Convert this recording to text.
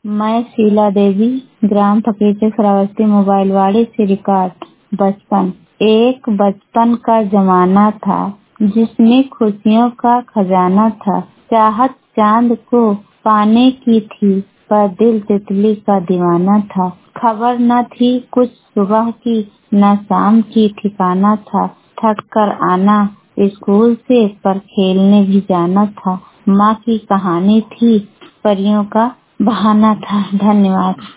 मैं शीला देवी, ग्राम फकीरचक श्रावस्ती, मोबाइल वाड़ी से रिकॉर्ड। एक बचपन का जमाना था जिसमें खुशियों का खजाना था। चाहत चांद को पाने की थी, पर दिल तितली का दीवाना था। खबर न थी कुछ सुबह की, न शाम की, ठिकाना था। थक कर आना स्कूल से, पर खेलने भी जाना था। माँ की कहानी थी, परियों का बहाना था। धन्यवाद।